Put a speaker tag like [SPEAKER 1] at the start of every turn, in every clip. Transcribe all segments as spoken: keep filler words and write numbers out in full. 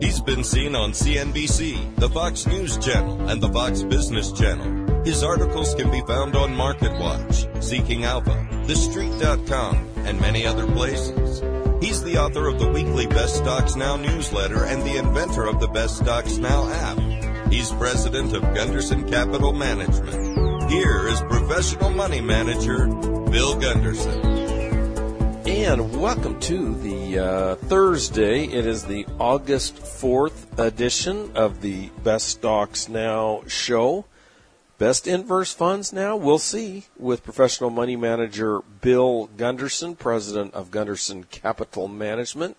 [SPEAKER 1] He's been seen on C N B C, the Fox News Channel, and the Fox Business Channel. His articles can be found on MarketWatch, Seeking Alpha, The Street dot com, and many other places. He's the author of the weekly Best Stocks Now newsletter and the inventor of the Best Stocks Now app. He's president of Gunderson Capital Management. Here is professional money manager, Bill Gunderson.
[SPEAKER 2] And welcome to the uh, Thursday. It is the August fourth edition of the Best Stocks Now show. Best inverse funds now, we'll see, with professional money manager Bill Gunderson, president of Gunderson Capital Management,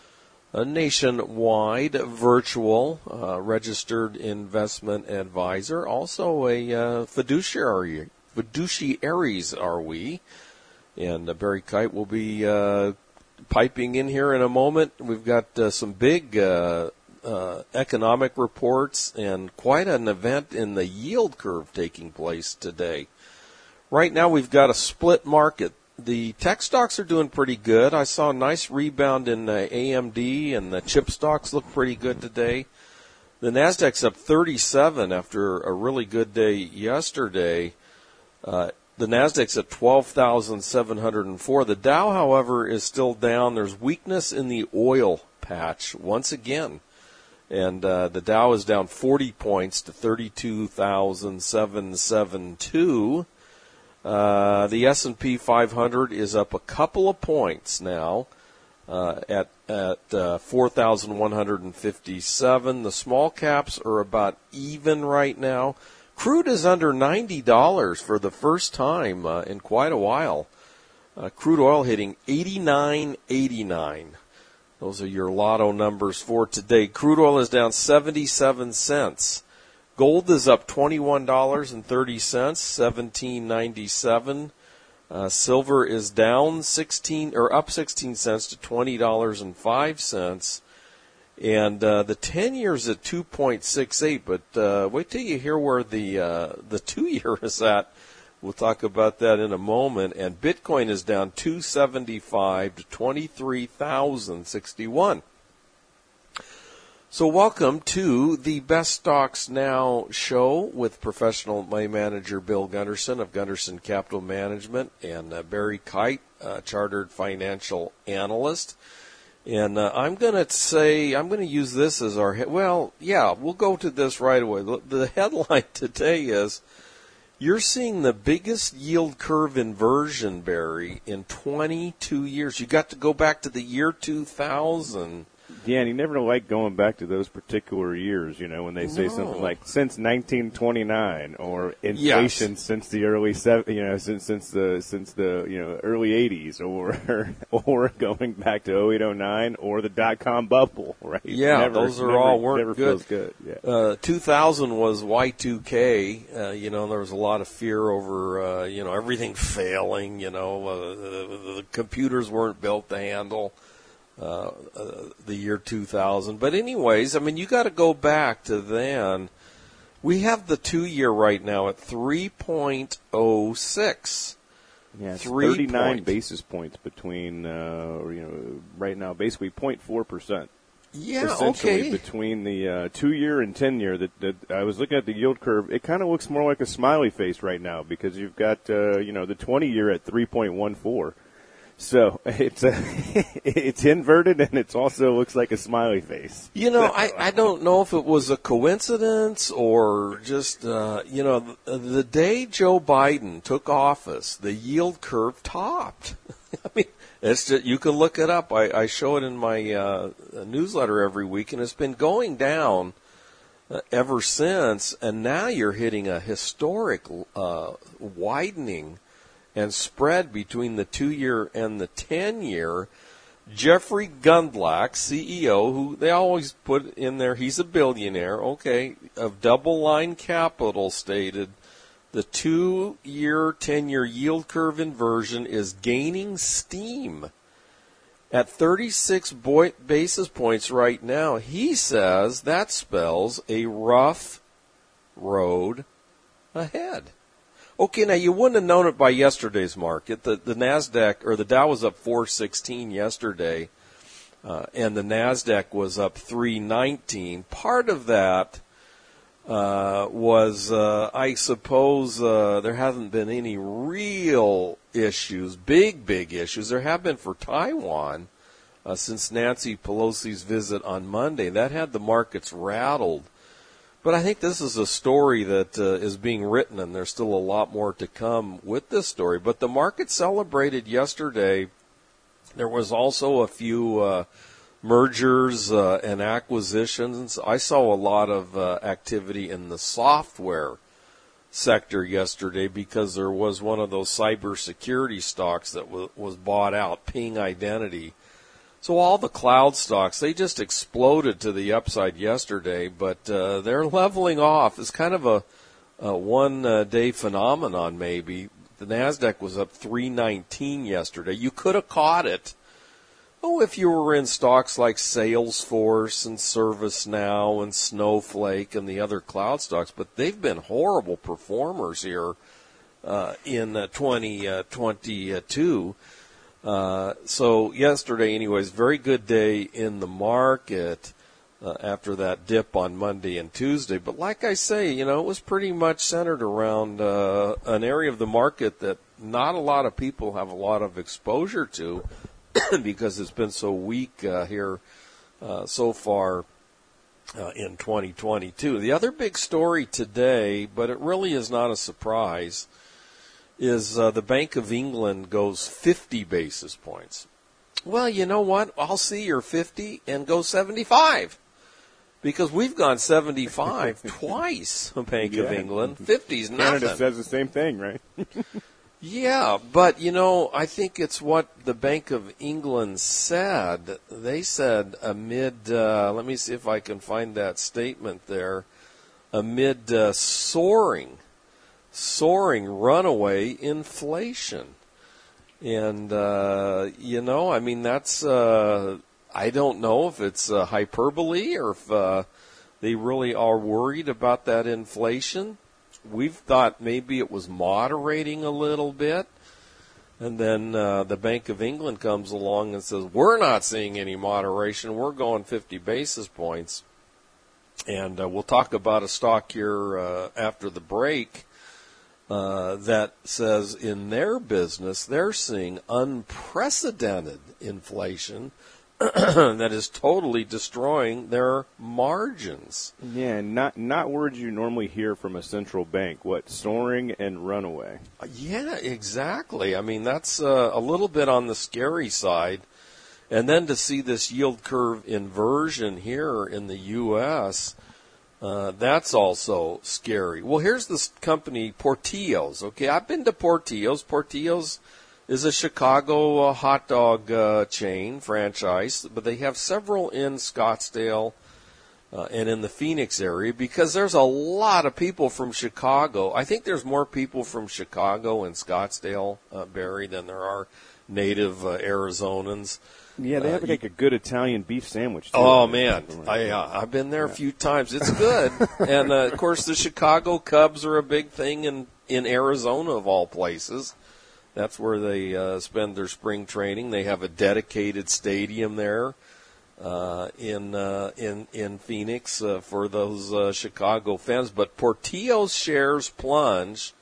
[SPEAKER 2] a nationwide virtual uh, registered investment advisor, also a uh, fiduciary. Fiduciaries are we. And uh, Barry Kite will be uh, piping in here in a moment. We've got uh, some big uh, uh, economic reports and quite an event in the yield curve taking place today. Right now we've got a split market. The tech stocks are doing pretty good. I saw a nice rebound in uh, A M D, and the chip stocks look pretty good today. The Nasdaq's up thirty-seven after a really good day yesterday. Uh, The Nasdaq's at twelve thousand seven hundred four. The Dow, however, is still down. There's weakness in the oil patch once again. And uh, the Dow is down forty points to thirty-two thousand seven hundred seventy-two. Uh, the S and P five hundred is up a couple of points now uh, at, at uh, four thousand one hundred fifty-seven. The small caps are about even right now. Crude is under ninety dollars for the first time uh, in quite a while. Uh, crude oil hitting eighty-nine eighty-nine. Those are your lotto numbers for today. Crude oil is down seventy-seven cents. Gold is up twenty-one dollars and thirty cents, seventeen ninety-seven. Uh, silver is down sixteen or up sixteen cents to twenty dollars and five cents. And uh, the ten year's at two point six eight, but uh, wait till you hear where the uh, the two year is at. We'll talk about that in a moment. And Bitcoin is down two seventy-five to twenty-three thousand sixty-one. So welcome to the Best Stocks Now show with professional money manager Bill Gunderson of Gunderson Capital Management and uh, Barry Kite, uh, chartered financial analyst. And uh, I'm going to say, I'm going to use this as our, he- well, yeah, we'll go to this right away. The headline today is, you're seeing the biggest yield curve inversion, Barry, in twenty-two years. You got to go back to the year two thousand.
[SPEAKER 3] Yeah, and you never like going back to those particular years, you know, when they say
[SPEAKER 2] No.
[SPEAKER 3] something like since nineteen twenty-nine or inflation
[SPEAKER 2] Yes.
[SPEAKER 3] since the early seven, you know, since since the since the you know early eighties, or or going back to oh eight oh nine or the dot com bubble, right?
[SPEAKER 2] Yeah,
[SPEAKER 3] never,
[SPEAKER 2] those are
[SPEAKER 3] never,
[SPEAKER 2] all weren't
[SPEAKER 3] never
[SPEAKER 2] good.
[SPEAKER 3] Feels good. Yeah.
[SPEAKER 2] Uh, two thousand was Y two K. Uh, you know, there was a lot of fear over, uh, you know, everything failing. You know, uh, the, the computers weren't built to handle uh, uh, the year two thousand. But anyways, I mean, you got to go back to then. We have the two-year right now at three point oh six.
[SPEAKER 3] Yeah, it's
[SPEAKER 2] Three
[SPEAKER 3] thirty-nine
[SPEAKER 2] point.
[SPEAKER 3] basis points between, uh, or, you know, right now, basically zero point four percent.
[SPEAKER 2] Yeah,
[SPEAKER 3] Essentially
[SPEAKER 2] okay.
[SPEAKER 3] between the uh, two-year and ten-year. That, that I was looking at the yield curve. It kind of looks more like a smiley face right now because you've got, uh, you know, the twenty-year at three point one four. So it's uh, it's inverted, and it also looks like a smiley face.
[SPEAKER 2] You know, I, I don't know if it was a coincidence or just, uh, you know, the, the day Joe Biden took office, the yield curve topped. I mean, it's just, you can look it up. I, I show it in my uh, newsletter every week, and it's been going down uh, ever since. And now you're hitting a historic uh, widening and spread between the two-year and the ten-year. Jeffrey Gundlach, C E O, who they always put in there, he's a billionaire, okay, of Double Line Capital, stated the two-year, ten-year yield curve inversion is gaining steam. At thirty-six bo- basis points right now, he says that spells a rough road ahead. Okay, now you wouldn't have known it by yesterday's market. The the Nasdaq or the Dow was up four sixteen yesterday. uh, and the NASDAQ was up three nineteen. Part of that uh, was, uh, I suppose, uh, there hasn't been any real issues, big, big issues. There have been for Taiwan uh, since Nancy Pelosi's visit on Monday. That had the markets rattled. But I think this is a story that uh, is being written, and there's still a lot more to come with this story. But the market celebrated yesterday. There was also a few uh, mergers uh, and acquisitions. I saw a lot of uh, activity in the software sector yesterday because there was one of those cybersecurity stocks that w- was bought out, Ping Identity. So all the cloud stocks, they just exploded to the upside yesterday, but uh, they're leveling off. It's kind of a, a one-day phenomenon maybe. The NASDAQ was up three nineteen yesterday. You could have caught it, oh, if you were in stocks like Salesforce and ServiceNow and Snowflake and the other cloud stocks, but they've been horrible performers here uh, in uh, twenty twenty-two. Uh, so yesterday, anyways, very good day in the market uh, after that dip on Monday and Tuesday. But like I say, you know, it was pretty much centered around uh, an area of the market that not a lot of people have a lot of exposure to because it's been so weak uh, here uh, so far uh, in twenty twenty-two. The other big story today, but it really is not a surprise, is uh, the Bank of England goes fifty basis points. Well, you know what? I'll see your fifty and go seventy-five because we've gone seventy-five twice, the Bank yeah. of England. fifty's nothing.
[SPEAKER 3] Canada says the same thing, right?
[SPEAKER 2] Yeah, but, you know, I think it's what the Bank of England said. They said amid, uh, let me see if I can find that statement there, amid uh, soaring soaring runaway inflation. And, uh, you know, I mean, that's, uh, I don't know if it's uh, hyperbole or if uh, they really are worried about that inflation. We've thought maybe it was moderating a little bit. And then uh, the Bank of England comes along and says, we're not seeing any moderation. We're going fifty basis points. And uh, we'll talk about a stock here uh, after the break. Uh, that says in their business they're seeing unprecedented inflation that is totally destroying their margins.
[SPEAKER 3] Yeah, not not words you normally hear from a central bank. What, soaring and runaway?
[SPEAKER 2] Yeah, exactly. I mean, that's uh, a little bit on the scary side. And then to see this yield curve inversion here in the U S, Uh, that's also scary. Well, here's this company, Portillo's. Okay, I've been to Portillo's. Portillo's is a Chicago uh, hot dog uh, chain franchise, but they have several in Scottsdale uh, and in the Phoenix area because there's a lot of people from Chicago. I think there's more people from Chicago and Scottsdale, uh, Barry, than there are native uh, Arizonans.
[SPEAKER 3] Yeah, they have uh, like a good Italian beef sandwich, too.
[SPEAKER 2] Oh, man. I, uh, I've been there yeah. a few times. It's good. And, uh, of course, the Chicago Cubs are a big thing in, in Arizona, of all places. That's where they uh, spend their spring training. They have a dedicated stadium there uh, in, uh, in in Phoenix uh, for those uh, Chicago fans. But Portillo's shares plunge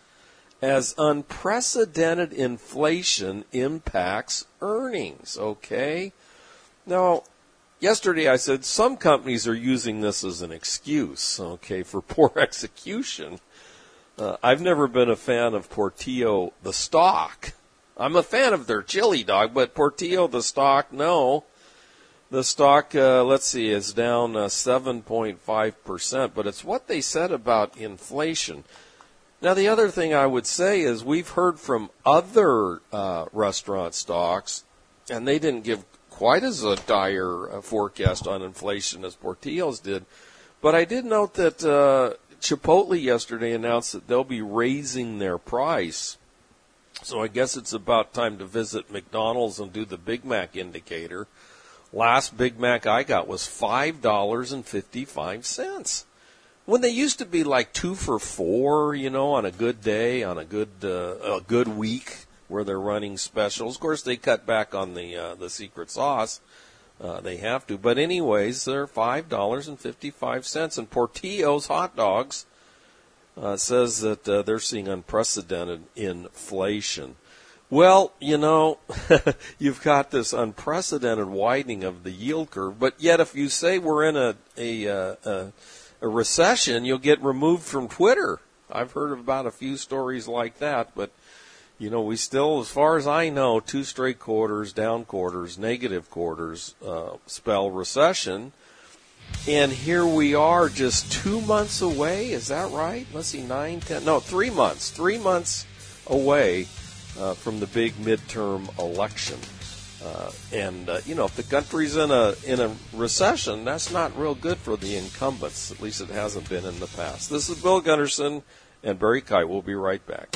[SPEAKER 2] as unprecedented inflation impacts earnings, okay? Now, yesterday I said some companies are using this as an excuse, okay, for poor execution. Uh, I've never been a fan of Portillo, the stock. I'm a fan of their chili dog, but Portillo, the stock, no. The stock, uh, let's see, is down uh, seven point five percent, but it's what they said about inflation. Now, the other thing I would say is we've heard from other uh, restaurant stocks, and they didn't give quite as a dire uh, forecast on inflation as Portillo's did. But I did note that uh, Chipotle yesterday announced that they'll be raising their price. So I guess it's about time to visit McDonald's and do the Big Mac indicator. Last Big Mac I got was five dollars and fifty-five cents. When they used to be like two for four, you know, on a good day, on a good uh, a good week where they're running specials. Of course, they cut back on the uh, the secret sauce Uh, they have to. But anyways, they're five dollars and fifty-five cents. And Portillo's hot dogs uh, says that uh, they're seeing unprecedented inflation. Well, you know, you've got this unprecedented widening of the yield curve, but yet if you say we're in a a, a, a recession, you'll get removed from Twitter. I've heard about a few stories like that, but, you know, we still, as far as I know, two straight quarters, down quarters, negative quarters uh, spell recession. And here we are just two months away. Is that right? Let's see, nine, ten, no, three months, three months away Uh, from the big midterm election. Uh, and, uh, you know, if the country's in a in a recession, that's not real good for the incumbents. At least it hasn't been in the past. This is Bill Gunderson and Barry Kite. We'll be right back.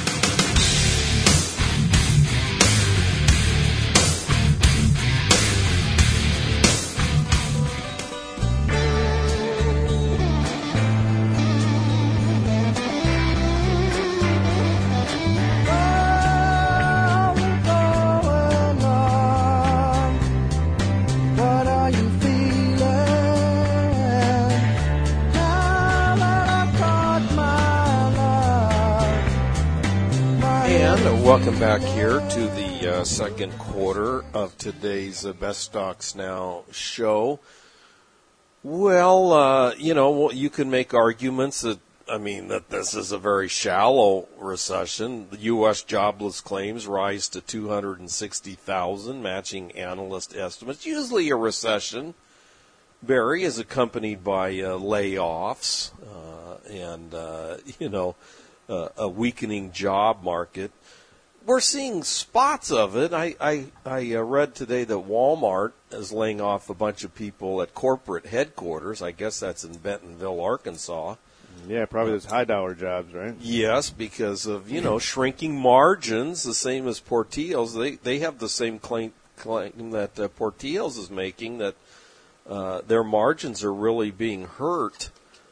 [SPEAKER 2] Welcome back here to the uh, second quarter of today's uh, Best Stocks Now show. Well, uh, you know, you can make arguments that, I mean, that this is a very shallow recession. The U S jobless claims rise to two hundred sixty thousand, matching analyst estimates. Usually a recession, Barry, is accompanied by uh, layoffs uh, and, uh, you know, uh, a weakening job market. We're seeing spots of it. I, I, I uh, read today that Walmart is laying off a bunch of people at corporate headquarters. I guess that's in Bentonville, Arkansas.
[SPEAKER 3] Yeah, probably those high-dollar jobs, right?
[SPEAKER 2] Yes, because of, you know, shrinking margins, the same as Portillo's. They they have the same claim, claim that uh, Portillo's is making, that uh, their margins are really being hurt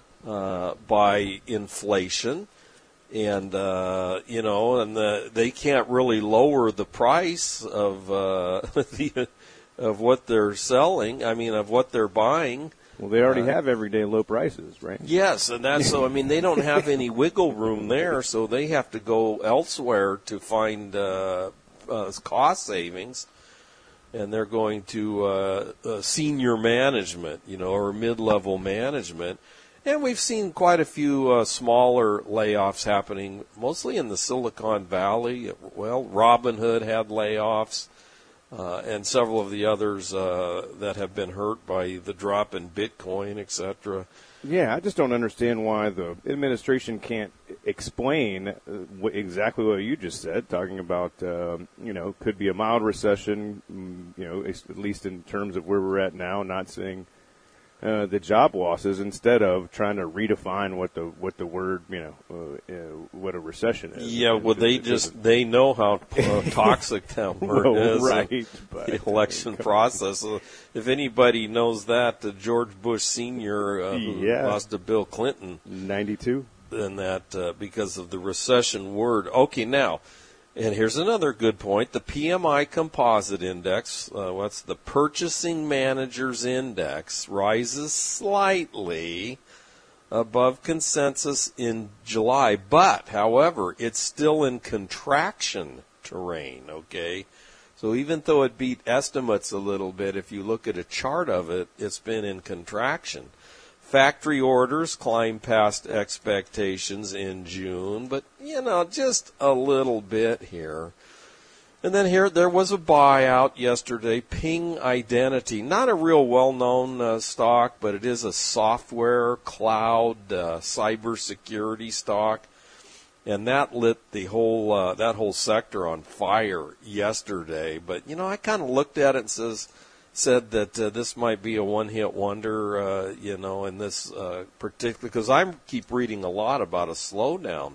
[SPEAKER 2] uh, by inflation. And, uh, you know, and the, they can't really lower the price of uh, the, of what they're selling, I mean, of what they're buying.
[SPEAKER 3] Well, they already
[SPEAKER 2] uh,
[SPEAKER 3] have everyday low prices, right?
[SPEAKER 2] Yes, and that's so, I mean, they don't have any wiggle room there, so they have to go elsewhere to find uh, uh, cost savings. And they're going to uh, uh, senior management, you know, or mid-level management. And we've seen quite a few uh, smaller layoffs happening, mostly in the Silicon Valley. Well, Robinhood had layoffs, uh, and several of the others uh, that have been hurt by the drop in Bitcoin, et cetera.
[SPEAKER 3] Yeah, I just don't understand why the administration can't explain uh, what, exactly what you just said, talking about, um, you know, could be a mild recession, you know, at least in terms of where we're at now, not seeing Uh, the job losses, instead of trying to redefine what the what the word, you know, uh, uh, what a recession is.
[SPEAKER 2] Yeah, well, they just they know how uh, toxic that word
[SPEAKER 3] well,
[SPEAKER 2] is.
[SPEAKER 3] Right, but,
[SPEAKER 2] the election process. So if anybody knows that, uh, George Bush Senior uh, who
[SPEAKER 3] yeah.
[SPEAKER 2] lost to Bill Clinton,
[SPEAKER 3] ninety-two,
[SPEAKER 2] then that uh, because of the recession word. Okay, now. And here's another good point. The P M I Composite Index, uh, what's the Purchasing Managers Index, rises slightly above consensus in July. But, however, it's still in contraction terrain, okay? So even though it beat estimates a little bit, if you look at a chart of it, it's been in contraction. Factory orders climbed past expectations in June, but, you know, just a little bit here. And then here, there was a buyout yesterday, Ping Identity. Not a real well-known uh, stock, but it is a software, cloud, uh, cybersecurity stock. And that lit the whole, uh, that whole sector on fire yesterday. But, you know, I kind of looked at it and says, said that uh, this might be a one-hit wonder, uh, you know, in this uh, particular, because I keep reading a lot about a slowdown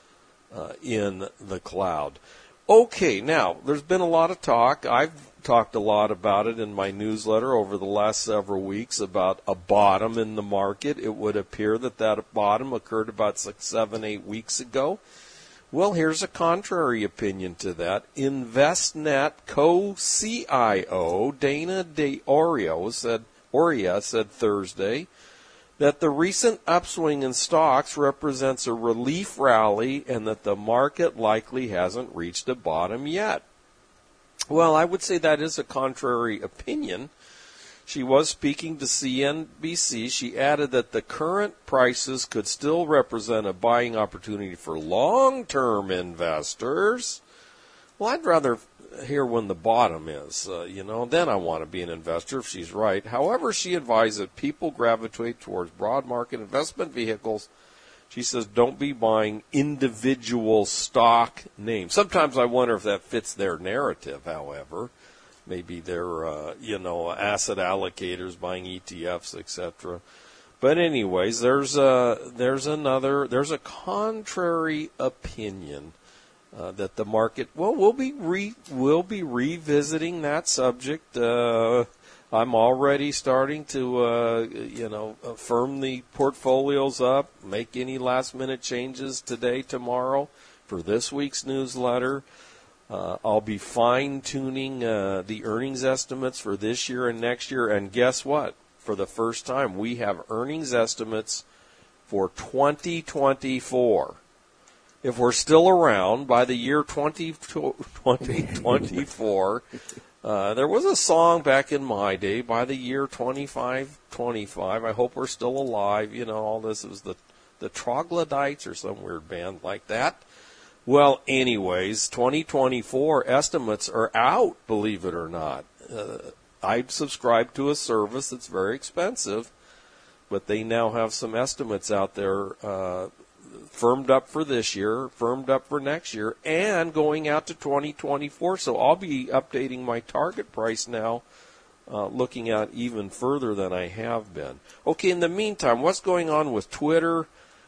[SPEAKER 2] uh, in the cloud. Okay, now, there's been a lot of talk. I've talked a lot about it in my newsletter over the last several weeks about a bottom in the market. It would appear that that bottom occurred about six, seven, eight weeks ago. Well, here's a contrary opinion to that. InvestNet co-C I O Dana DeOrio said, Oria said Thursday that the recent upswing in stocks represents a relief rally and that the market likely hasn't reached a bottom yet. Well, I would say that is a contrary opinion. She was speaking to C N B C. She added that the current prices could still represent a buying opportunity for long-term investors. Well, I'd rather hear when the bottom is, uh, you know, then I want to be an investor if she's right. However, she advised that people gravitate towards broad market investment vehicles. She says don't be buying individual stock names. Sometimes I wonder if that fits their narrative, however. Maybe they're, uh, you know, asset allocators buying E T Fs, et cetera. But anyways, there's a, there's another, there's a contrary opinion uh, that the market, well, we'll be re, we'll be revisiting that subject. Uh, I'm already starting to, uh, you know, firm the portfolios up, make any last minute changes today, tomorrow for this week's newsletter. Uh, I'll be fine-tuning uh, the earnings estimates for this year and next year. And guess what? For the first time, we have earnings estimates for twenty twenty-four. If we're still around by the year twenty twenty-four, uh, there was a song back in my day, by the year twenty-five twenty-five. I hope we're still alive. You know, all this was the, the Troglodytes or some weird band like that. Well, anyways, twenty twenty-four estimates are out, believe it or not. Uh, I subscribe to a service that's very expensive, but they now have some estimates out there uh, firmed up for this year, firmed up for next year, and going out to twenty twenty-four. So I'll be updating my target price now, uh, looking out even further than I have been. Okay, in the meantime, what's going on with Twitter?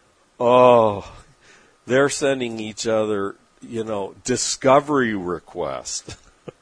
[SPEAKER 2] Oh, they're sending each other, you know, discovery requests.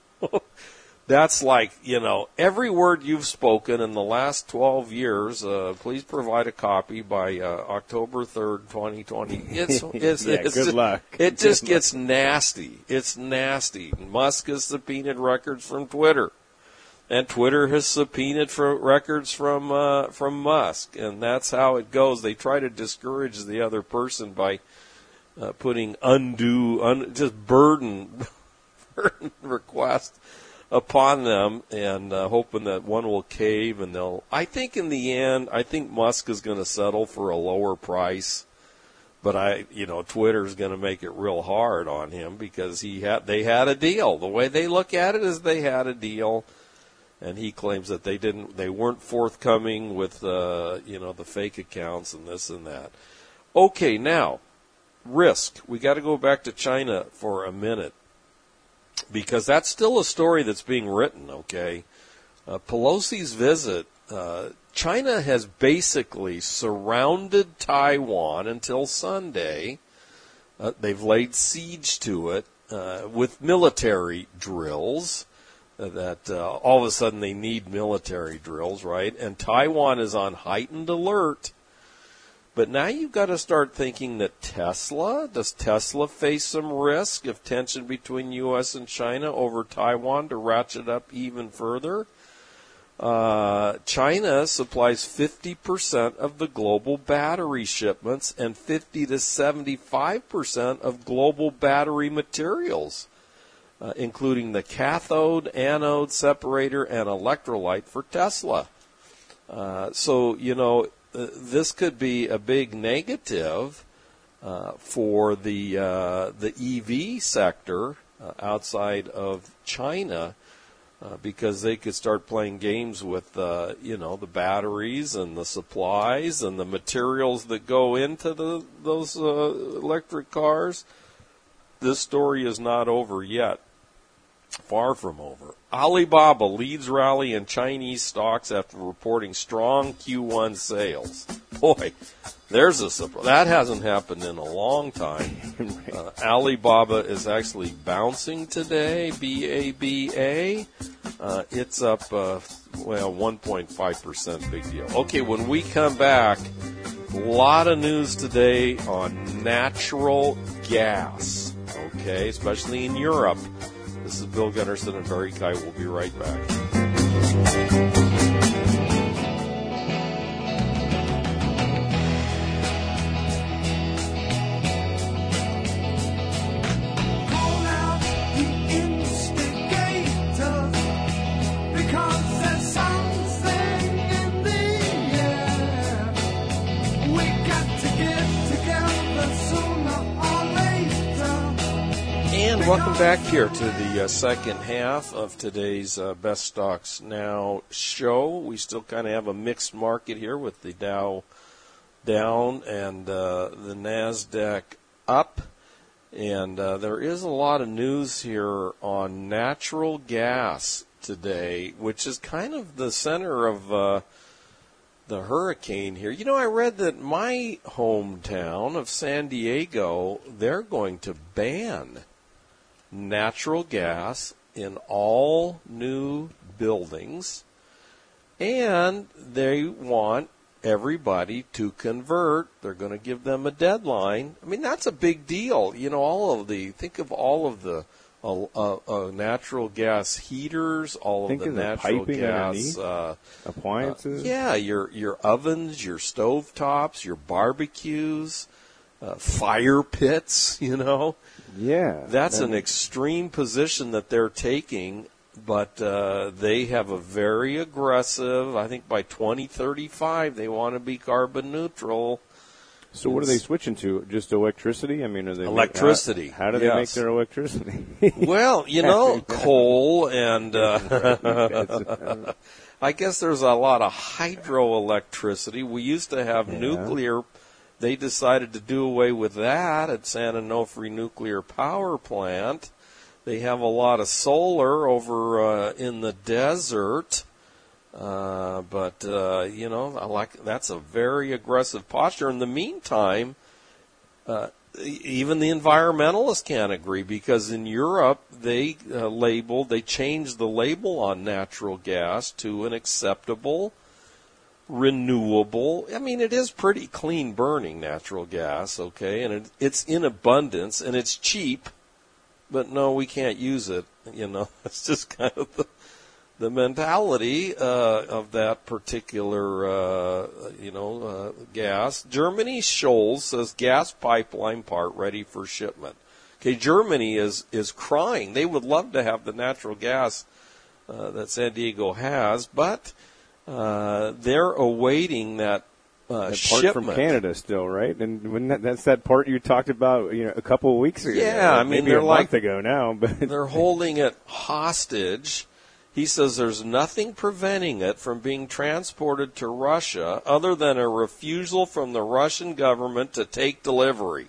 [SPEAKER 2] That's like, you know, every word you've spoken in the last twelve years, uh, please provide a copy by uh, October third, twenty twenty. It's, it's,
[SPEAKER 3] yeah,
[SPEAKER 2] it's
[SPEAKER 3] good
[SPEAKER 2] just,
[SPEAKER 3] luck.
[SPEAKER 2] It just
[SPEAKER 3] good
[SPEAKER 2] gets
[SPEAKER 3] luck.
[SPEAKER 2] nasty. It's nasty. Musk has subpoenaed records from Twitter. And Twitter has subpoenaed for records from uh, from Musk. And that's how it goes. They try to discourage the other person by uh, putting undue, un, just burden, burden requests upon them, and uh, hoping that one will cave, and they'll. I think in the end, I think Musk is going to settle for a lower price, but I, you know, Twitter's going to make it real hard on him because he had, they had a deal. The way they look at it is they had a deal, and he claims that they didn't, they weren't forthcoming with, uh, you know, the fake accounts and this and that. Okay, now risk. We got to go back to China for a minute, because that's still a story that's being written, okay? Uh, Pelosi's visit, uh, China has basically surrounded Taiwan until Sunday. Uh, they've laid siege to it uh, with military drills uh, that uh, all of a sudden they need military drills, right? And Taiwan is on heightened alert. But now you've got to start thinking that Tesla, does Tesla face some risk if tension between U S and China over Taiwan to ratchet up even further? Uh, China supplies fifty percent of the global battery shipments and fifty to seventy-five percent of global battery materials, uh, including the cathode, anode, separator, and electrolyte for Tesla. Uh, so, you know, Uh, this could be a big negative uh, for the uh, the E V sector uh, outside of China, uh, because they could start playing games with uh, you know the batteries and the supplies and the materials that go into the those uh, electric cars. This story is not over yet. Far from over. Alibaba leads rally in Chinese stocks after reporting strong Q one sales. Boy, there's a surprise. That hasn't happened in a long time. Uh, Alibaba is actually bouncing today, B A B A. Uh, it's up, uh, well, one point five percent, big deal. Okay, when we come back, a lot of news today on natural gas. okay, especially in Europe. This is Bill Gunderson and Barry Kite. We'll be right back. Welcome back here to the uh, second half of today's uh, Best Stocks Now show. We still kind of have a mixed market here with the Dow down and uh, the NASDAQ up. And uh, there is a lot of news here on natural gas today, which is kind of the center of uh, the hurricane here. You know, I read that my hometown of San Diego, they're going to ban natural gas in all new buildings, and they want everybody to convert. They're going to give them a deadline. I mean, that's a big deal. You know, all of the, think of all of the uh, uh, uh, natural gas heaters, all
[SPEAKER 3] think
[SPEAKER 2] of the
[SPEAKER 3] of the
[SPEAKER 2] natural
[SPEAKER 3] piping
[SPEAKER 2] gas uh,
[SPEAKER 3] appliances.
[SPEAKER 2] Uh, yeah, your your ovens, your stove tops, your barbecues, uh, fire pits, you know.
[SPEAKER 3] Yeah.
[SPEAKER 2] That's
[SPEAKER 3] that,
[SPEAKER 2] an extreme position that they're taking, but uh, they have a very aggressive, I think by twenty thirty-five they want to be carbon neutral.
[SPEAKER 3] So what are they switching to? Just electricity? I mean, are they
[SPEAKER 2] electricity.
[SPEAKER 3] Make, how, how do
[SPEAKER 2] yes.
[SPEAKER 3] they make their electricity?
[SPEAKER 2] Well, you know, coal and uh, I guess there's a lot of hydroelectricity. We used to have yeah. nuclear. They decided to do away with that at San Onofre Nuclear Power Plant. They have a lot of solar over uh, in the desert. Uh, but, uh, you know, I like that's a very aggressive posture. In the meantime, uh, even the environmentalists can't agree because in Europe they uh, labeled, they changed the label on natural gas to an acceptable, renewable. I mean, it is pretty clean burning natural gas, okay, and it, it's in abundance and it's cheap, but no, we can't use it. You know, it's just kind of the the mentality uh, of that particular, uh, you know, uh, gas. Germany Shoals says gas pipeline part ready for shipment. Okay, Germany is is crying. They would love to have the natural gas uh, that San Diego has, but uh, they're awaiting that. Uh,
[SPEAKER 3] that
[SPEAKER 2] shipment.
[SPEAKER 3] part from Canada still, right? And when that, that's that part you talked about, you know, a couple of weeks ago.
[SPEAKER 2] Yeah, I mean,
[SPEAKER 3] maybe
[SPEAKER 2] they're
[SPEAKER 3] a
[SPEAKER 2] like
[SPEAKER 3] month ago now, but
[SPEAKER 2] they're holding it hostage. He says there's nothing preventing it from being transported to Russia other than a refusal from the Russian government to take delivery.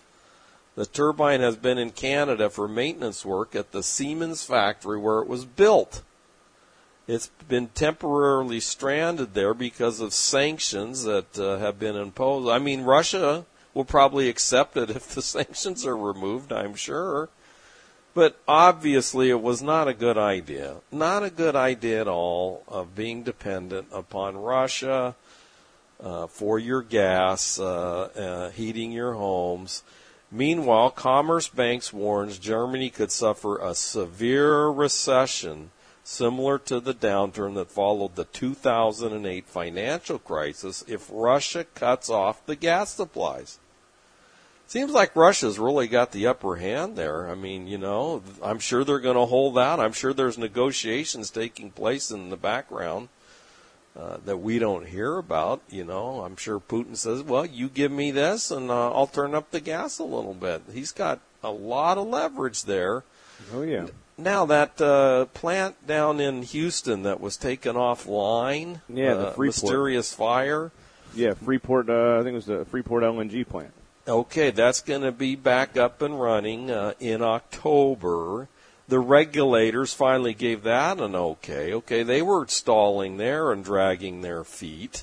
[SPEAKER 2] The turbine has been in Canada for maintenance work at the Siemens factory where it was built. It's been temporarily stranded there because of sanctions that uh, have been imposed. I mean, Russia will probably accept it if the sanctions are removed, I'm sure. But obviously it was not a good idea. Not a good idea at all of being dependent upon Russia uh, for your gas, uh, uh, heating your homes. Meanwhile, Commerce Banks warns Germany could suffer a severe recession similar to the downturn that followed the two thousand eight financial crisis if Russia cuts off the gas supplies. Seems like Russia's really got the upper hand there. I mean, you know, I'm sure they're going to hold out. I'm sure there's negotiations taking place in the background uh, that we don't hear about. You know, I'm sure Putin says, well, you give me this and uh, I'll turn up the gas a little bit. He's got a lot of leverage there.
[SPEAKER 3] Oh, yeah.
[SPEAKER 2] Now, that uh, plant down in Houston that was taken offline,
[SPEAKER 3] yeah, the
[SPEAKER 2] uh,
[SPEAKER 3] Freeport.
[SPEAKER 2] mysterious fire.
[SPEAKER 3] Yeah, Freeport, uh, I think it was the Freeport L N G plant.
[SPEAKER 2] Okay, that's going to be back up and running uh, in October. The regulators finally gave that an okay. Okay, they were stalling there and dragging their feet.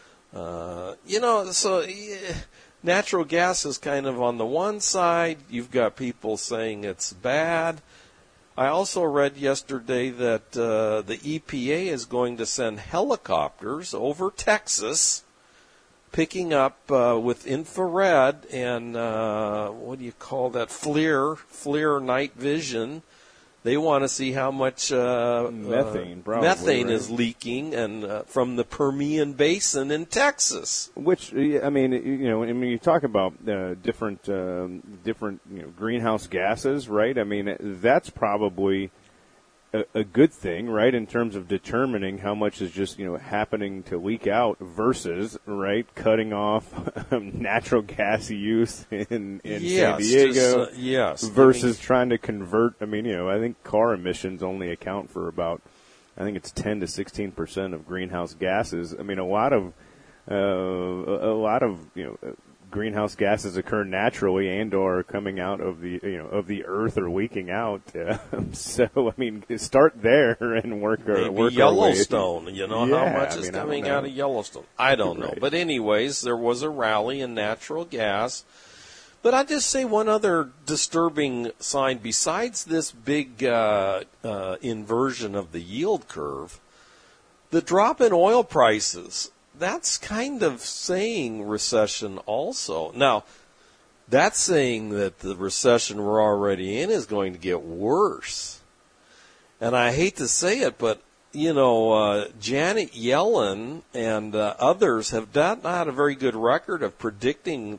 [SPEAKER 2] Uh, you know, so yeah, natural gas is kind of on the one side. You've got people saying it's bad. I also read yesterday that uh, the E P A is going to send helicopters over Texas picking up uh, with infrared and uh, what do you call that? FLIR, FLIR night vision. They want to see how much uh,
[SPEAKER 3] methane,
[SPEAKER 2] uh,
[SPEAKER 3] probably,
[SPEAKER 2] methane
[SPEAKER 3] right?
[SPEAKER 2] is leaking, and uh, from the Permian Basin in Texas.
[SPEAKER 3] Which I mean, you know, I mean, you talk about uh, different, um, different, you know, greenhouse gases, right? I mean, that's probably a, a good thing, right, in terms of determining how much is just, you know, happening to leak out versus, right, cutting off natural gas use in, in
[SPEAKER 2] yes,
[SPEAKER 3] San Diego.
[SPEAKER 2] Just, uh, yes.
[SPEAKER 3] Versus
[SPEAKER 2] I mean,
[SPEAKER 3] trying to convert. I mean, you know, I think car emissions only account for about, I think it's ten to sixteen percent of greenhouse gases. I mean, a lot of, uh, a lot of, you know, greenhouse gases occur naturally and or coming out of the, you know, of the earth or leaking out. Uh, so, I mean, start there and work our,
[SPEAKER 2] maybe
[SPEAKER 3] work
[SPEAKER 2] Yellowstone,
[SPEAKER 3] our way.
[SPEAKER 2] you know,
[SPEAKER 3] Yeah,
[SPEAKER 2] how much
[SPEAKER 3] I
[SPEAKER 2] is
[SPEAKER 3] mean, I
[SPEAKER 2] coming
[SPEAKER 3] don't know.
[SPEAKER 2] out of Yellowstone? I don't know.
[SPEAKER 3] Right.
[SPEAKER 2] But anyways, there was a rally in natural gas. But I'd just say one other disturbing sign besides this big uh, uh, inversion of the yield curve, the drop in oil prices. That's kind of saying recession also. Now, that's saying that the recession we're already in is going to get worse. And I hate to say it, but, you know, uh, Janet Yellen and uh, others have not had a very good record of predicting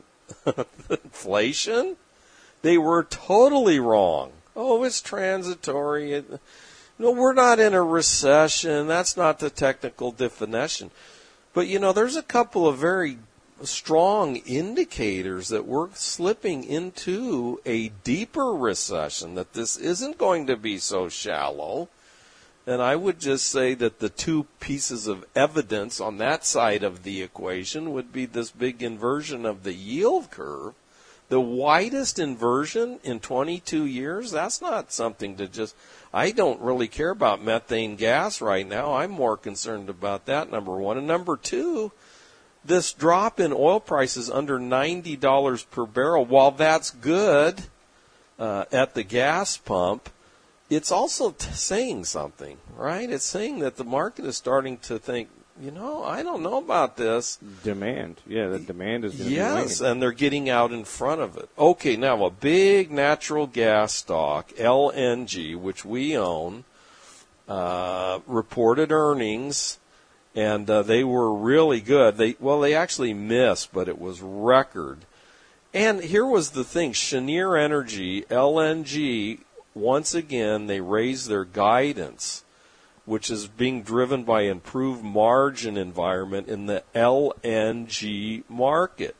[SPEAKER 2] inflation. They were totally wrong. Oh, it's transitory. It, no, we're not in a recession. That's not the technical definition. But, you know, there's a couple of very strong indicators that we're slipping into a deeper recession, that this isn't going to be so shallow. And I would just say that the two pieces of evidence on that side of the equation would be this big inversion of the yield curve. The widest inversion in twenty-two years, that's not something to just, I don't really care about methane gas right now. I'm more concerned about that, number one. And number two, this drop in oil prices under ninety dollars per barrel, while that's good uh, at the gas pump, it's also t- saying something, right? It's saying that the market is starting to think, you know, I don't know about this.
[SPEAKER 3] Demand. Yeah, the demand is going to
[SPEAKER 2] Yes,
[SPEAKER 3] be waning.
[SPEAKER 2] and they're getting out in front of it. Okay, now a big natural gas stock, L N G, which we own, uh, reported earnings, and uh, they were really good. They Well, they actually missed, but it was record. And here was the thing, Cheniere Energy, L N G, once again, they raised their guidance, which is being driven by improved margin environment in the L N G market.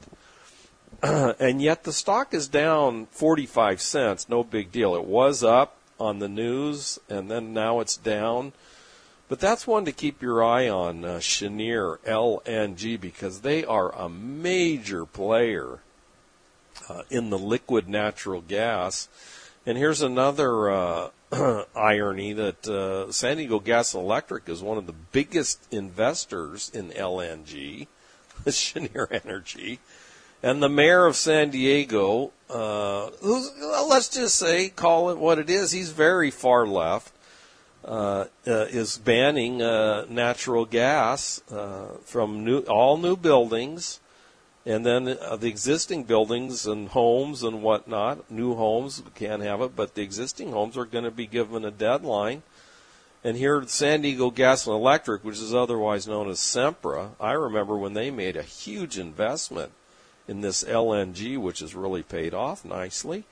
[SPEAKER 2] And yet the stock is down forty-five cents, no big deal. It was up on the news, and then now it's down. But that's one to keep your eye on, uh, Cheniere, L N G, because they are a major player uh, in the liquid natural gas. And here's another uh, irony that uh, San Diego Gas and Electric is one of the biggest investors in L N G, Cheniere Energy, and the mayor of San Diego, uh, who's, well, let's just say, call it what it is, he's very far left, uh, uh, is banning uh, natural gas uh, from new, all new buildings. And then uh, the existing buildings and homes and whatnot, new homes can't have it, but the existing homes are going to be given a deadline. And here at San Diego Gas and Electric, which is otherwise known as Sempra, I remember when they made a huge investment in this L N G, which has really paid off nicely.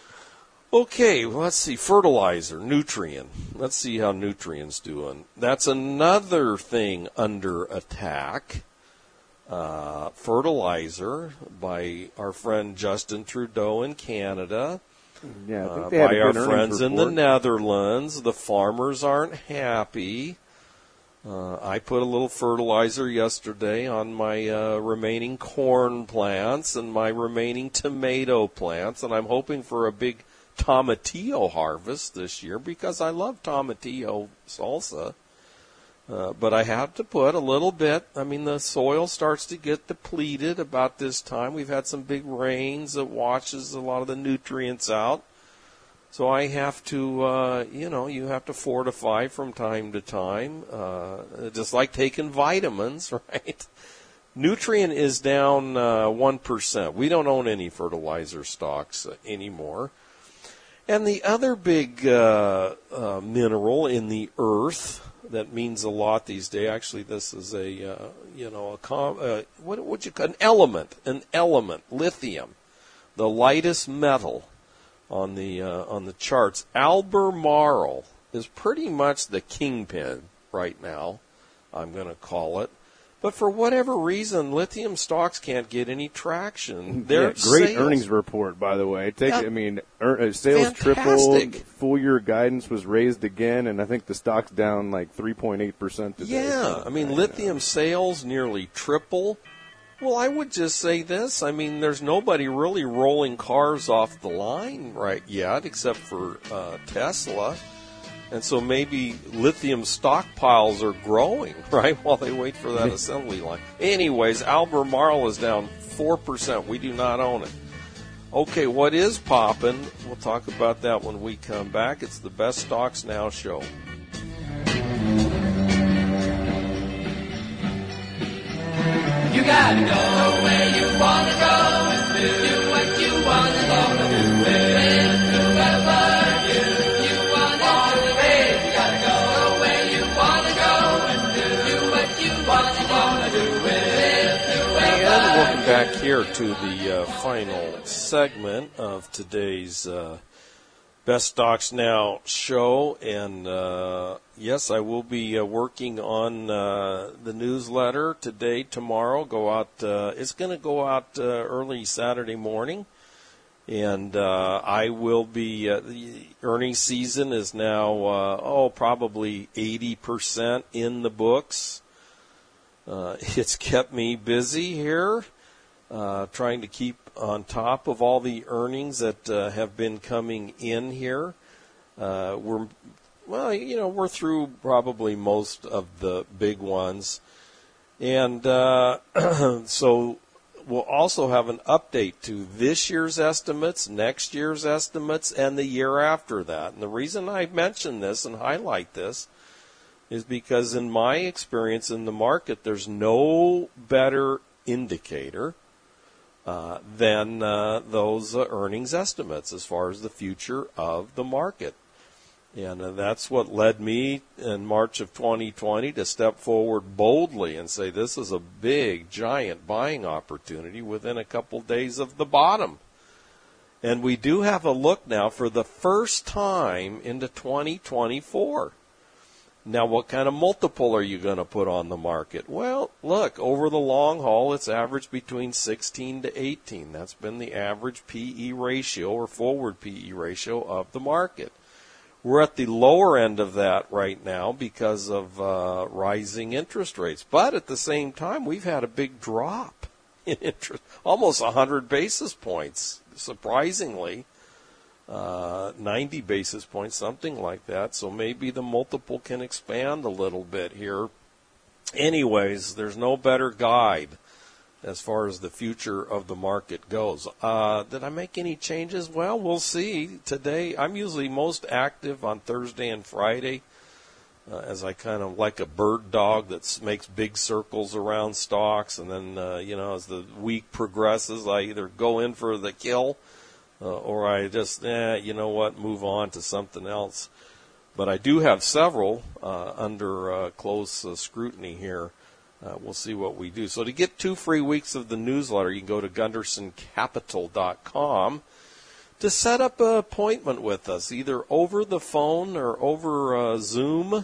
[SPEAKER 2] Okay, well, let's see, fertilizer, Nutrien. Let's see how Nutrien's doing. That's another thing under attack. Uh, fertilizer by our friend Justin Trudeau in Canada,
[SPEAKER 3] Yeah, I think
[SPEAKER 2] uh,
[SPEAKER 3] they had
[SPEAKER 2] by
[SPEAKER 3] a
[SPEAKER 2] our
[SPEAKER 3] good earnings
[SPEAKER 2] friends in the
[SPEAKER 3] report.
[SPEAKER 2] Netherlands. The farmers aren't happy. Uh, I put a little fertilizer yesterday on my uh, remaining corn plants and my remaining tomato plants, and I'm hoping for a big tomatillo harvest this year because I love tomatillo salsa. Uh, but I have to put a little bit. I mean, the soil starts to get depleted about this time. We've had some big rains that washes a lot of the nutrients out. So I have to, uh, you know, you have to fortify from time to time, uh, just like taking vitamins, right? Nutrien is down uh, one percent. We don't own any fertilizer stocks uh, anymore. And the other big uh, uh, mineral in the earth that means a lot these days, actually this is a, uh, you know, a com- uh, what would you call an element, an element, lithium, the lightest metal on the uh, on the charts. Albemarle is pretty much the kingpin right now, I'm going to call it. But for whatever reason, lithium stocks can't get any traction. Their
[SPEAKER 3] yeah, great
[SPEAKER 2] sales,
[SPEAKER 3] earnings report, by the way. Take,
[SPEAKER 2] yeah,
[SPEAKER 3] I mean, er, sales
[SPEAKER 2] fantastic.
[SPEAKER 3] tripled, full year guidance was raised again, and I think the stock's down like three point eight percent today.
[SPEAKER 2] Yeah, I mean, lithium sales nearly triple. Well, I would just say this. I mean, there's nobody really rolling cars off the line right yet, except for uh, Tesla. And so maybe lithium stockpiles are growing, right, while they wait for that assembly line. Anyways, Albemarle is down four percent. We do not own it. Okay, what is popping? We'll talk about that when we come back. It's the Best Stocks Now show.
[SPEAKER 4] You gotta go where you wanna go and do what you wanna wanna do with whoever you you wanna do with. You gotta go where you wanna go and do what you wanna wanna do with whoever.
[SPEAKER 2] And welcome back here to the uh, final segment of today's uh, Best Stocks Now show. And uh, yes, I will be uh, working on uh, the newsletter today, tomorrow. Go out. Uh, it's going to go out uh, early Saturday morning. And uh, I will be, uh, the earnings season is now, uh, oh, probably eighty percent in the books. Uh, it's kept me busy here, uh, trying to keep on top of all the earnings that uh, have been coming in here. Uh, we're, well, you know, we're through probably most of the big ones. And uh, so we'll also have an update to this year's estimates, next year's estimates, and the year after that. And the reason I mention this and highlight this is because in my experience in the market, there's no better indicator uh, than uh, those uh, earnings estimates as far as the future of the market. And uh, that's what led me in March of twenty twenty to step forward boldly and say this is a big, giant buying opportunity within a couple days of the bottom. And we do have a look now for the first time into twenty twenty-four. Now, what kind of multiple are you going to put on the market? Well, look, over the long haul, it's averaged between sixteen to eighteen. That's been the average P E ratio or forward P E ratio of the market. We're at the lower end of that right now because of uh, rising interest rates. But at the same time, we've had a big drop in interest, almost one hundred basis points, surprisingly. Uh, ninety basis points, something like that. So maybe the multiple can expand a little bit here. Anyways, there's no better guide as far as the future of the market goes. Uh, did I make any changes? Well, we'll see. Today, I'm usually most active on Thursday and Friday, uh, as I kind of like a bird dog that makes big circles around stocks. And then, uh, you know, as the week progresses, I either go in for the kill, Uh, or I just, eh, you know what, move on to something else. But I do have several uh, under uh, close uh, scrutiny here. Uh, we'll see what we do. So to get two free weeks of the newsletter, you can go to gunderson capital dot com to set up an appointment with us, either over the phone or over uh, Zoom.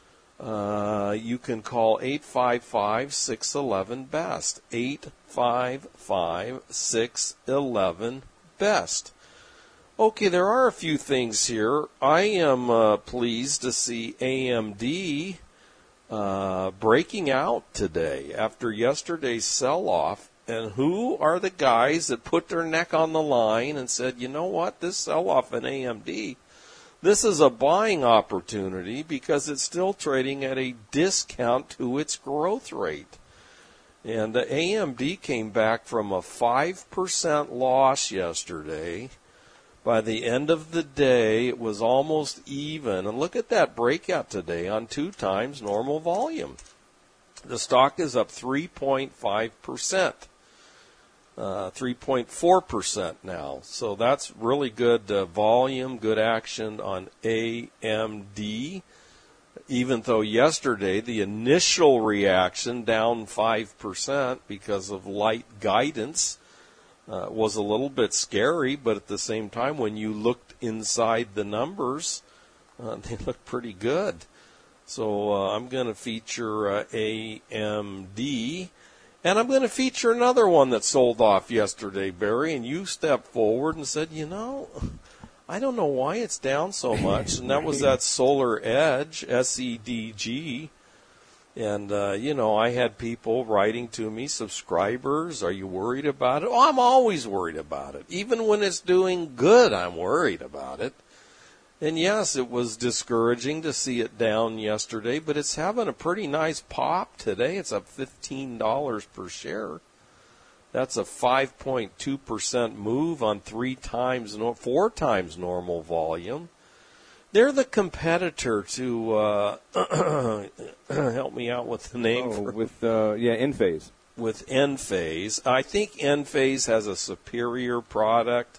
[SPEAKER 2] Uh, you can call eight five five, six one one, B E S T, eight five five, six one one, best. Okay, there are a few things here. I am uh, pleased to see A M D uh, breaking out today after yesterday's sell-off. And who are the guys that put their neck on the line and said, you know what, this sell-off in A M D, this is a buying opportunity because it's still trading at a discount to its growth rate. And uh, A M D came back from a five percent loss yesterday. By the end of the day, it was almost even. And look at that breakout today on two times normal volume. The stock is up three point five percent. Uh, three point four percent now. So that's really good uh, volume, good action on A M D. Even though yesterday the initial reaction down five percent because of light guidance uh, was a little bit scary, but at the same time when you looked inside the numbers, uh, they look pretty good. So uh, I'm going to feature uh, A M D. And I'm going to feature another one that sold off yesterday, Barry, and you stepped forward and said, you know, I don't know why it's down so much, and that was that Solar Edge, S E D G. And, uh, you know, I had people writing to me, subscribers, are you worried about it? Oh, I'm always worried about it. Even when it's doing good, I'm worried about it. And yes, it was discouraging to see it down yesterday, but it's having a pretty nice pop today. It's up fifteen dollars per share. That's a five point two percent move on three times, four times normal volume. They're the competitor to, uh, help me out with the name.
[SPEAKER 3] Oh,
[SPEAKER 2] for,
[SPEAKER 3] with, uh, yeah, Enphase.
[SPEAKER 2] With Enphase. I think Enphase has a superior product.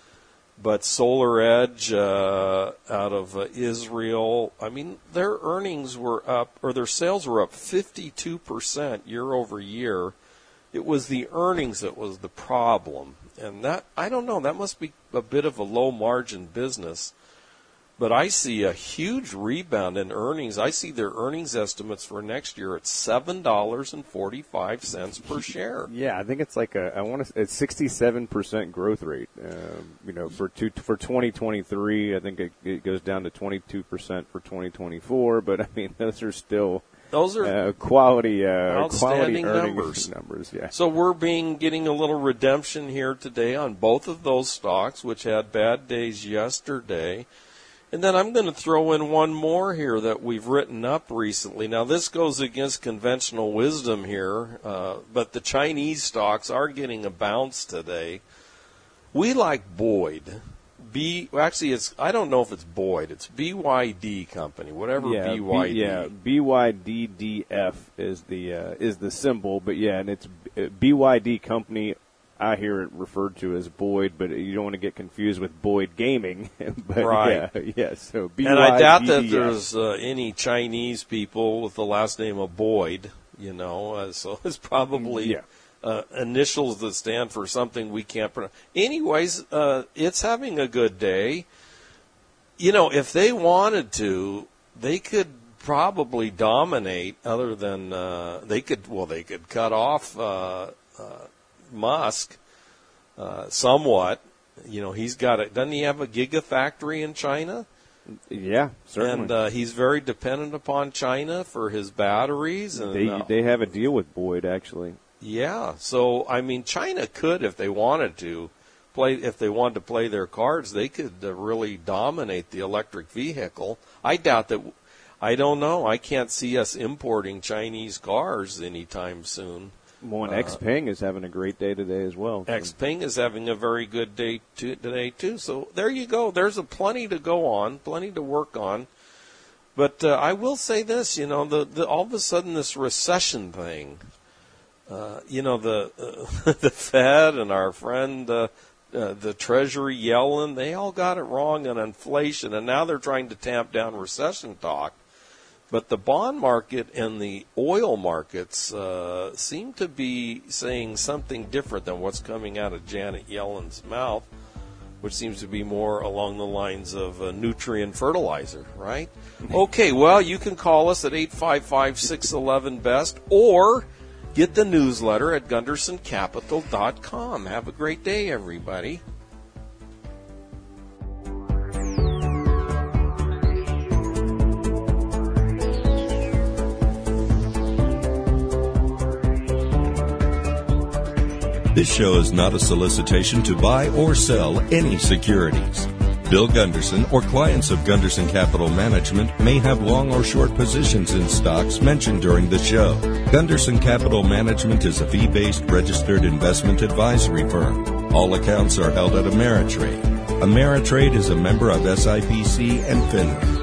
[SPEAKER 2] But Solar Edge uh, out of uh, Israel, I mean, their earnings were up, or their sales were up fifty-two percent year over year. It was the earnings that was the problem. And that, I don't know, that must be a bit of a low margin business. But I see a huge rebound in earnings. I see their earnings estimates for next year at seven dollars and forty-five cents per share.
[SPEAKER 3] Yeah, I think it's like a I want to it's sixty-seven percent growth rate. Um, you know, for two, for twenty twenty-three, I think it, it goes down to twenty-two percent for twenty twenty-four. But I mean, those are still
[SPEAKER 2] those are
[SPEAKER 3] uh, quality uh,
[SPEAKER 2] outstanding
[SPEAKER 3] quality
[SPEAKER 2] numbers.
[SPEAKER 3] Numbers, yeah.
[SPEAKER 2] So we're being getting a little redemption here today on both of those stocks, which had bad days yesterday. And then I'm going to throw in one more here that we've written up recently. Now, this goes against conventional wisdom here, uh, but the Chinese stocks are getting a bounce today. We like Boyd. B, actually, it's I don't know if it's Boyd. It's B Y D Company, whatever
[SPEAKER 3] yeah,
[SPEAKER 2] B Y D.
[SPEAKER 3] B, yeah, B Y D D F is the uh, is the symbol, but yeah, and it's B Y D Company. I hear it referred to as Boyd, but you don't want to get confused with Boyd Gaming. but
[SPEAKER 2] right.
[SPEAKER 3] Yeah, yeah, so B Y D D F.
[SPEAKER 2] And I doubt that there's uh, any Chinese people with the last name of Boyd, you know, uh, so it's probably
[SPEAKER 3] yeah.
[SPEAKER 2] uh, initials that stand for something we can't pronounce. Anyways, uh, it's having a good day. You know, if they wanted to, they could probably dominate other than, uh, they could, well, they could cut off, uh, uh, Musk, uh, somewhat. You know, he's got it. Doesn't he have a gigafactory in China?
[SPEAKER 3] Yeah, certainly.
[SPEAKER 2] And uh, he's very dependent upon China for his batteries. And
[SPEAKER 3] they
[SPEAKER 2] uh,
[SPEAKER 3] they have a deal with Boyd, actually.
[SPEAKER 2] Yeah. So I mean, China could, if they wanted to, play. If they wanted to play their cards, they could uh, really dominate the electric vehicle. I doubt that. I don't know. I can't see us importing Chinese cars anytime soon.
[SPEAKER 3] Well, and Xpeng is having a great day today as well. So.
[SPEAKER 2] Xpeng is having a very good day to, today, too. So there you go. There's a plenty to go on, plenty to work on. But uh, I will say this, you know, the, the all of a sudden this recession thing, uh, you know, the uh, the Fed and our friend, uh, uh, the Treasury Yellen, they all got it wrong on inflation, and now they're trying to tamp down recession talk. But the bond market and the oil markets uh, seem to be saying something different than what's coming out of Janet Yellen's mouth, which seems to be more along the lines of uh, nutrient fertilizer, right? Okay, well, you can call us at eight five five, six one one, B E S T or get the newsletter at gunderson capital dot com. Have a great day, everybody.
[SPEAKER 1] This show is not a solicitation to buy or sell any securities. Bill Gunderson or clients of Gunderson Capital Management may have long or short positions in stocks mentioned during the show. Gunderson Capital Management is a fee-based registered investment advisory firm. All accounts are held at Ameritrade. Ameritrade is a member of S I P C and FINRA.